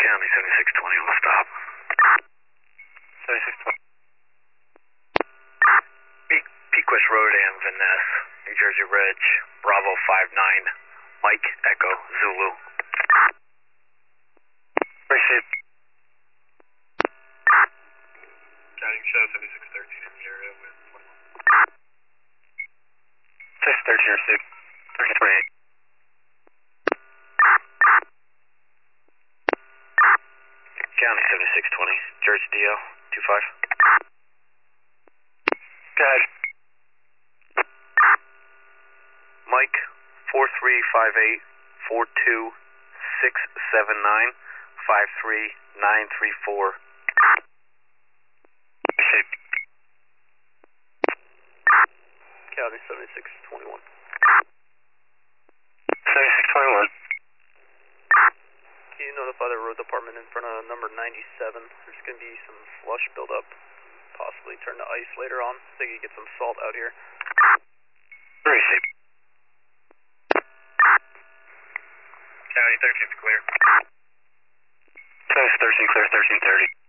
County 7620 on the stop. 7620. Pequest Road and Van Ness, New Jersey Reg, Bravo 59, Mike Echo Zulu. Received. County show 7613 in the area with 7613 received. 1328. County 7620, Jersey DL 25. Go ahead. Mike 4358 42679 53934. Received. County 7621. 7621. Can you notify the road department in front of number 97? There's going to be some slush buildup, possibly turn to ice later on. So you get some salt out here. Received. County 13's clear. 7613 clear, 1330.